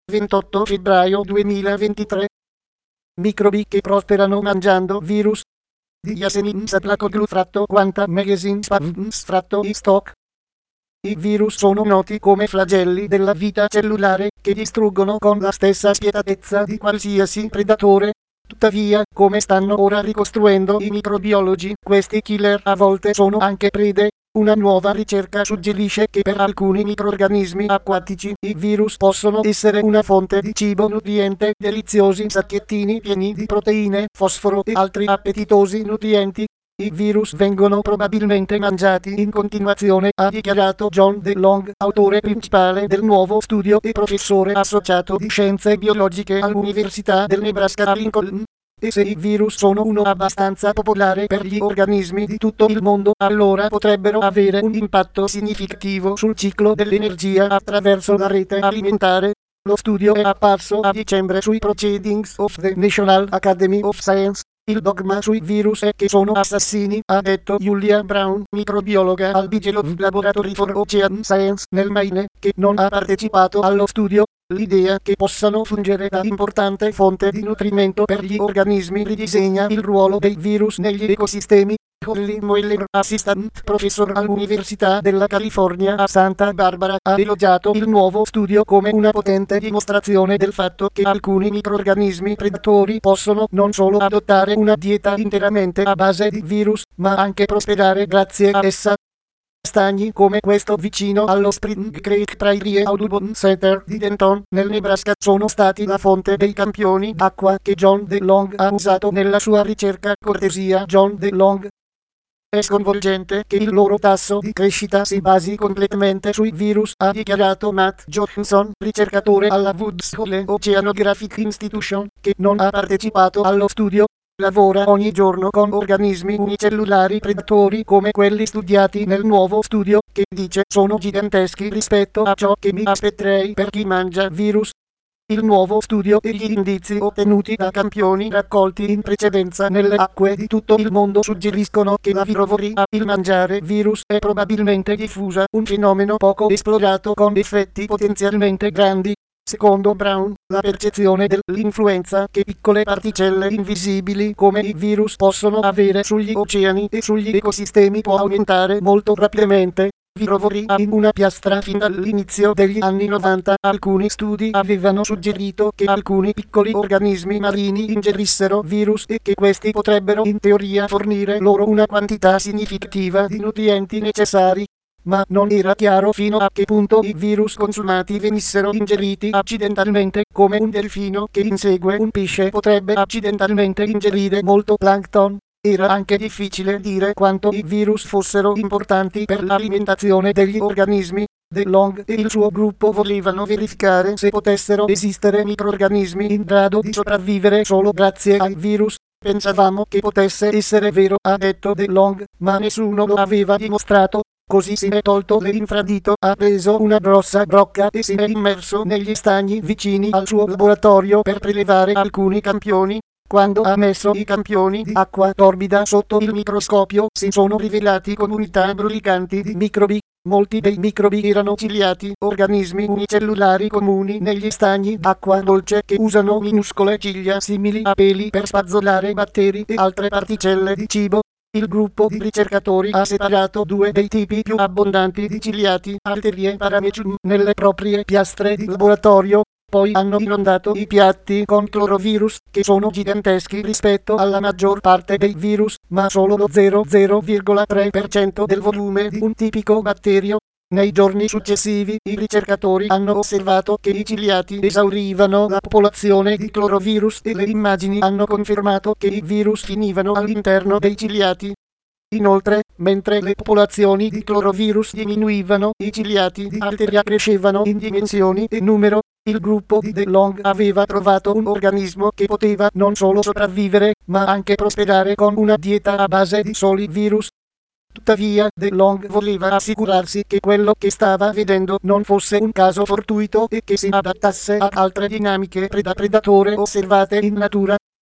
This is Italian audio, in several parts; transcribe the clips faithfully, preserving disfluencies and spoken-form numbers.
ventotto febbraio duemilaventitré. Microbi che prosperano mangiando virus. Diasenin saplacoglu fratto quanta magazine spavns fratto i stock. I virus sono noti come flagelli della vita cellulare, che distruggono con la stessa spietatezza di qualsiasi predatore. Tuttavia, come stanno ora ricostruendo i microbiologi, questi killer a volte sono anche prede. Una nuova ricerca suggerisce che per alcuni microrganismi acquatici i virus possono essere una fonte di cibo nutriente, deliziosi sacchettini pieni di proteine, fosforo e altri appetitosi nutrienti. I virus vengono probabilmente mangiati in continuazione, ha dichiarato John DeLong, autore principale del nuovo studio e professore associato di scienze biologiche all'Università del Nebraska a Lincoln. E se i virus sono uno abbastanza popolare per gli organismi di tutto il mondo, allora potrebbero avere un impatto significativo sul ciclo dell'energia attraverso la rete alimentare. Lo studio è apparso a dicembre sui Proceedings of the National Academy of Science. Il dogma sui virus è che sono assassini, ha detto Julia Brown, microbiologa al Bigelow Laboratory for Ocean Science nel Maine, che non ha partecipato allo studio. L'idea che possano fungere da importante fonte di nutrimento per gli organismi ridisegna il ruolo dei virus negli ecosistemi. Holly Moeller, assistant professor all'Università della California a Santa Barbara, ha elogiato il nuovo studio come una potente dimostrazione del fatto che alcuni microrganismi predatori possono non solo adottare una dieta interamente a base di virus, ma anche prosperare grazie a essa. Stagni come questo vicino allo Spring Creek Prairie Audubon Center di Denton, nel Nebraska, sono stati la fonte dei campioni d'acqua che John DeLong ha usato nella sua ricerca. Cortesia John DeLong. È sconvolgente che il loro tasso di crescita si basi completamente sui virus, ha dichiarato Matt Johnson, ricercatore alla Woods Hole Oceanographic Institution, che non ha partecipato allo studio. Lavora ogni giorno con organismi unicellulari predatori come quelli studiati nel nuovo studio, che dice sono giganteschi rispetto a ciò che mi aspetterei per chi mangia virus. Il nuovo studio e gli indizi ottenuti da campioni raccolti in precedenza nelle acque di tutto il mondo suggeriscono che la virovoria, il mangiare virus, è probabilmente diffusa, un fenomeno poco esplorato con effetti potenzialmente grandi. Secondo Brown, la percezione dell'influenza che piccole particelle invisibili come i virus possono avere sugli oceani e sugli ecosistemi può aumentare molto rapidamente. Virovoria in una piastra fin dall'inizio degli anni novanta. Alcuni studi avevano suggerito che alcuni piccoli organismi marini ingerissero virus e che questi potrebbero in teoria fornire loro una quantità significativa di nutrienti necessari. Ma non era chiaro fino a che punto i virus consumati venissero ingeriti accidentalmente, come un delfino che insegue un pesce potrebbe accidentalmente ingerire molto plankton. Era anche difficile dire quanto i virus fossero importanti per l'alimentazione degli organismi. DeLong e il suo gruppo volevano verificare se potessero esistere microrganismi in grado di sopravvivere solo grazie ai virus. Pensavamo che potesse essere vero, ha detto DeLong, ma nessuno lo aveva dimostrato. Così si è tolto l'infradito, ha preso una grossa brocca e si è immerso negli stagni vicini al suo laboratorio per prelevare alcuni campioni. Quando ha messo i campioni di acqua torbida sotto il microscopio, si sono rivelati comunità brulicanti di microbi. Molti dei microbi erano ciliati, organismi unicellulari comuni negli stagni d'acqua dolce che usano minuscole ciglia simili a peli per spazzolare batteri e altre particelle di cibo. Il gruppo di ricercatori ha separato due dei tipi più abbondanti di ciliati, Alteria paramecium, nelle proprie piastre di laboratorio. Poi hanno inondato i piatti con clorovirus, che sono giganteschi rispetto alla maggior parte dei virus, ma solo lo zero virgola zero tre per cento del volume di un tipico batterio. Nei giorni successivi, i ricercatori hanno osservato che i ciliati esaurivano la popolazione di clorovirus e le immagini hanno confermato che i virus finivano all'interno dei ciliati. Inoltre, mentre le popolazioni di clorovirus diminuivano, i ciliati di Alteria crescevano in dimensioni e numero. Il gruppo di DeLong aveva trovato un organismo che poteva non solo sopravvivere, ma anche prosperare con una dieta a base di soli virus. Tuttavia, DeLong voleva assicurarsi che quello che stava vedendo non fosse un caso fortuito e che si adattasse a altre dinamiche preda-predatore osservate in natura.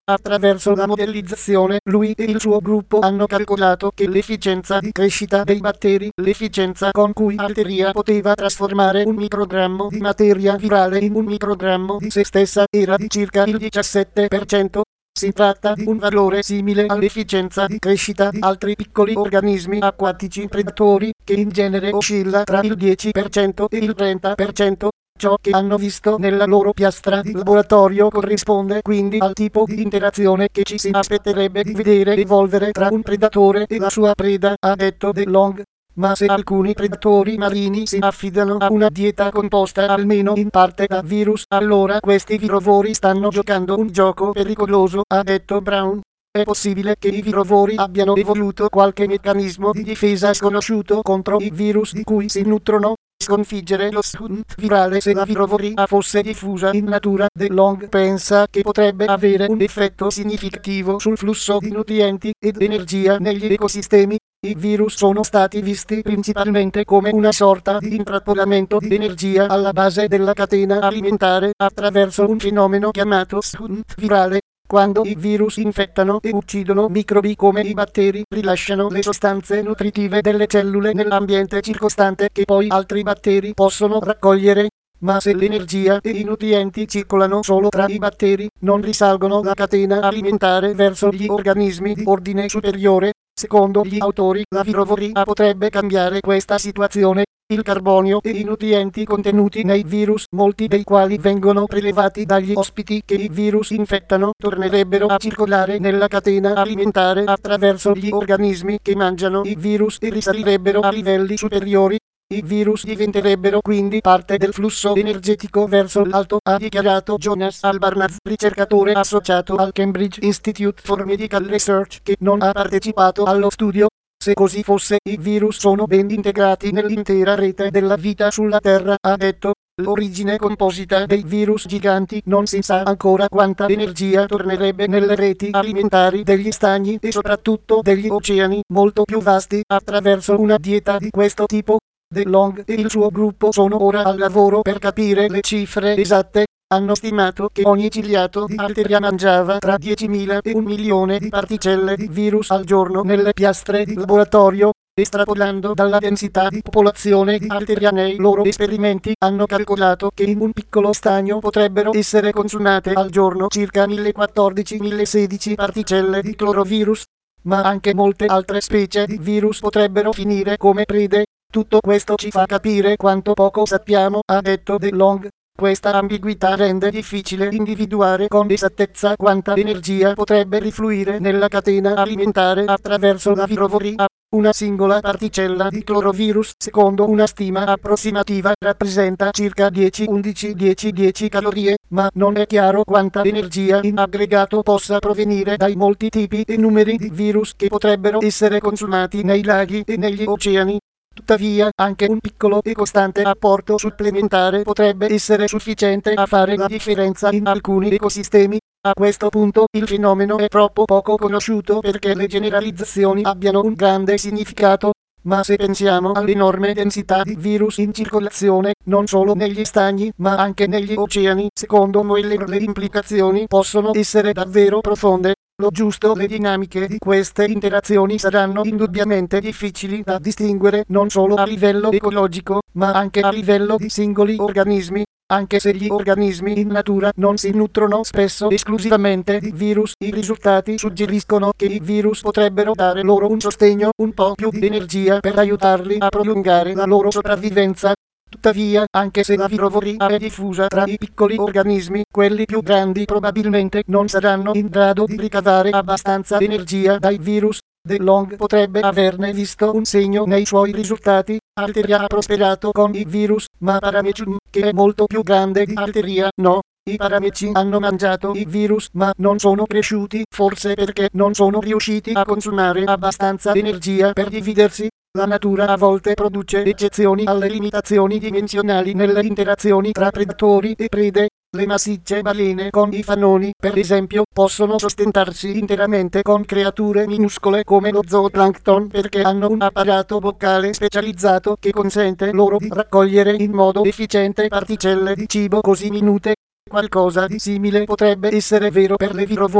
Attraverso la modellizzazione, lui e il suo gruppo hanno calcolato che l'efficienza di crescita dei batteri, l'efficienza con cui Alteria poteva trasformare un microgrammo di materia virale in un microgrammo di se stessa, era di circa il diciassette per cento. Si tratta di un valore simile all'efficienza di crescita di altri piccoli organismi acquatici predatori, che in genere oscilla tra il dieci per cento e il trenta per cento. Ciò che hanno visto nella loro piastra di laboratorio corrisponde quindi al tipo di interazione che ci si aspetterebbe di vedere evolvere tra un predatore e la sua preda, ha detto De Long. Ma se alcuni predatori marini si affidano a una dieta composta almeno in parte da virus, allora questi virovori stanno giocando un gioco pericoloso, ha detto Brown. È possibile che i virovori abbiano evoluto qualche meccanismo di difesa sconosciuto contro i virus di cui si nutrono. Sconfiggere lo shunt virale se la virovoria fosse diffusa in natura. De Long pensa che potrebbe avere un effetto significativo sul flusso di nutrienti ed energia negli ecosistemi. I virus sono stati visti principalmente come una sorta di intrappolamento di energia alla base della catena alimentare attraverso un fenomeno chiamato shunt virale. Quando i virus infettano e uccidono microbi come i batteri, rilasciano le sostanze nutritive delle cellule nell'ambiente circostante che poi altri batteri possono raccogliere. Ma se l'energia e i nutrienti circolano solo tra i batteri, non risalgono la catena alimentare verso gli organismi di ordine superiore. Secondo gli autori, la virovoria potrebbe cambiare questa situazione. Il carbonio e i nutrienti contenuti nei virus, molti dei quali vengono prelevati dagli ospiti che i virus infettano, tornerebbero a circolare nella catena alimentare attraverso gli organismi che mangiano i virus e risalirebbero a livelli superiori. I virus diventerebbero quindi parte del flusso energetico verso l'alto, ha dichiarato Jonas Albarnaz, ricercatore associato al Cambridge Institute for Medical Research, che non ha partecipato allo studio. Se così fosse, i virus sono ben integrati nell'intera rete della vita sulla Terra, ha detto. L'origine composita dei virus giganti non si sa ancora quanta energia tornerebbe nelle reti alimentari degli stagni e soprattutto degli oceani molto più vasti attraverso una dieta di questo tipo. De Long e il suo gruppo sono ora al lavoro per capire le cifre esatte. Hanno stimato che ogni ciliato di Alteria mangiava tra diecimila e un milione di particelle di virus al giorno nelle piastre di laboratorio. Estrapolando dalla densità di popolazione di Alteria nei loro esperimenti, hanno calcolato che in un piccolo stagno potrebbero essere consumate al giorno circa millequattordici millesedici particelle di clorovirus. Ma anche molte altre specie di virus potrebbero finire come prede. Tutto questo ci fa capire quanto poco sappiamo, ha detto De Long. Questa ambiguità rende difficile individuare con esattezza quanta energia potrebbe rifluire nella catena alimentare attraverso la virovoria. Una singola particella di clorovirus, secondo una stima approssimativa, rappresenta circa dieci undici dieci dieci calorie, ma non è chiaro quanta energia in aggregato possa provenire dai molti tipi e numeri di virus che potrebbero essere consumati nei laghi e negli oceani. Tuttavia, anche un piccolo e costante apporto supplementare potrebbe essere sufficiente a fare la differenza in alcuni ecosistemi. A questo punto, il fenomeno è troppo poco conosciuto perché le generalizzazioni abbiano un grande significato. Ma se pensiamo all'enorme densità di virus in circolazione, non solo negli stagni, ma anche negli oceani, secondo Moeller le implicazioni possono essere davvero profonde. Lo giusto, le dinamiche di queste interazioni saranno indubbiamente difficili da distinguere non solo a livello ecologico, ma anche a livello di singoli organismi. Anche se gli organismi in natura non si nutrono spesso esclusivamente di virus, i risultati suggeriscono che i virus potrebbero dare loro un sostegno, un po' più di energia per aiutarli a prolungare la loro sopravvivenza. Tuttavia, anche se la virovoria è diffusa tra i piccoli organismi, quelli più grandi probabilmente non saranno in grado di ricavare abbastanza energia dai virus. De Long potrebbe averne visto un segno nei suoi risultati. Alteria ha prosperato con i virus, ma Paramecium, che è molto più grande di Alteria, no. I parameci hanno mangiato i virus ma non sono cresciuti, forse perché non sono riusciti a consumare abbastanza energia per dividersi. La natura a volte produce eccezioni alle limitazioni dimensionali nelle interazioni tra predatori e prede. Le massicce balene con i fanoni, per esempio, possono sostentarsi interamente con creature minuscole come lo zooplancton perché hanno un apparato boccale specializzato che consente loro di raccogliere in modo efficiente particelle di cibo così minute. Qualcosa di simile potrebbe essere vero per le virovori.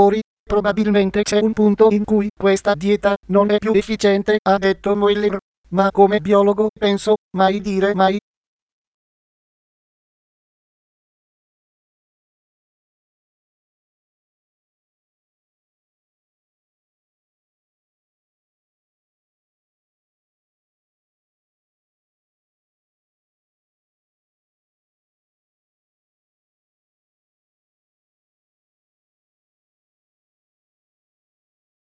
Probabilmente c'è un punto in cui questa dieta non è più efficiente, ha detto Mueller. Ma come biologo penso, mai dire mai.